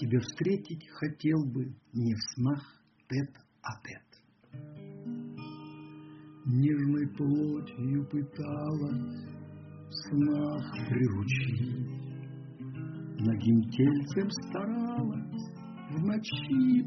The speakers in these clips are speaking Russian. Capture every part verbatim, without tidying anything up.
Тебя встретить хотел бы не в снах тет-а-тет. Нежной плотью пыталась в снах приручить, нагим тельцем старалась в ночи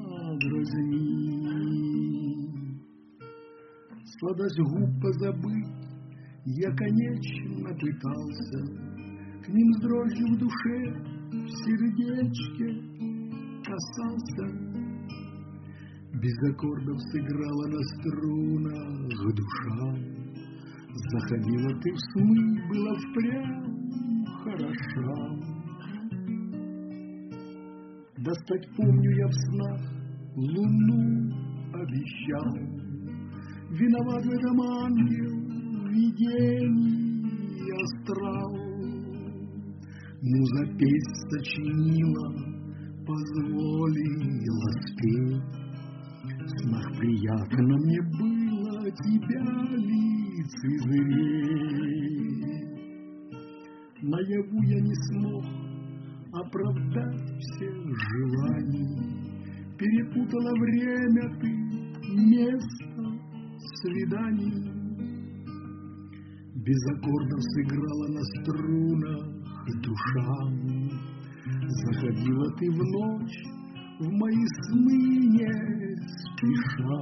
подразнить. Сладость губ позабыть я, конечно, пытался, к ним с дрожью в душе, в сердечке касался. Без аккордов сыграла на струнах душа, заходила ты в сны, была впрямь хороша. Достать помню я в снах, луну обещал, виноват в этом ангел, видений астрал. Муза песнь сочинила, позволила спеть. В снах приятно мне было тебя лицезреть. Наяву я не смог оправдать всех желаний, перепутала время ты, место свиданий. Без аккордов сыграла на струнах душа, заходила ты в ночь, в мои сны не спеша.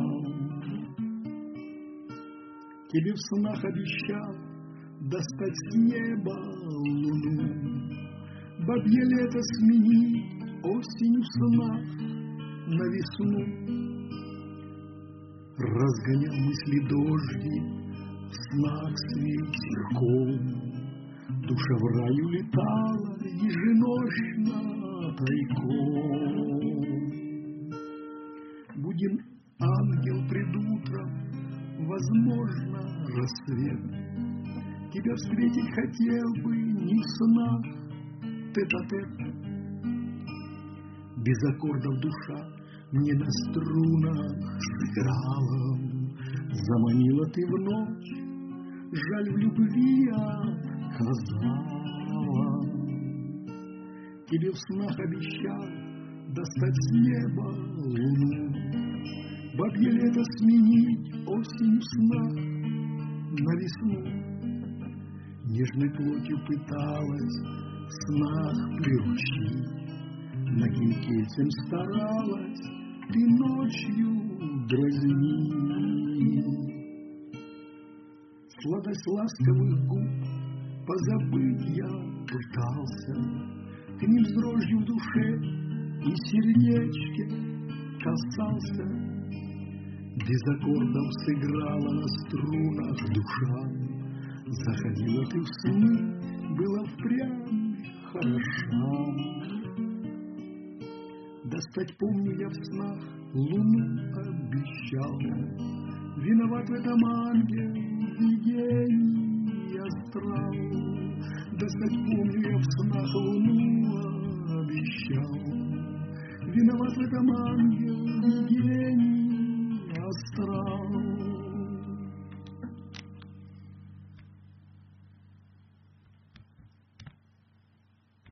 Тебе в снах обещал достать с неба луну, бабье лето сменить осенью в снах на весну. Разгонял мысли дожди в снах с ветерком, душа в рай улетала еженочно тайком. Будем ангел пред утром, возможно, рассвет. Тебя встретить хотел бы не в снах тет-а-тет. Без аккордов душа мне на струнах сыграла, заманила ты в ночь, жаль в любви отказала. Тебе в снах обещал достать с неба луну, бабье лето сменить осень в снах на весну. Нежной плотью пыталась в снах приручить, нагим кельцем старалась ты ночью дразнить. Сладость ласковых губ позабыть я пытался, к ним с дрожью в душе и сердечке касался. Без аккордов сыграла на струнах душа, заходила ты в сны, была впрямь хороша. Достать помню я в снах, луну обещал, виноват в этом ангел, видений астрал. Достать помню я в снах, луну обещал, виноват в этом ангел, видений астрал.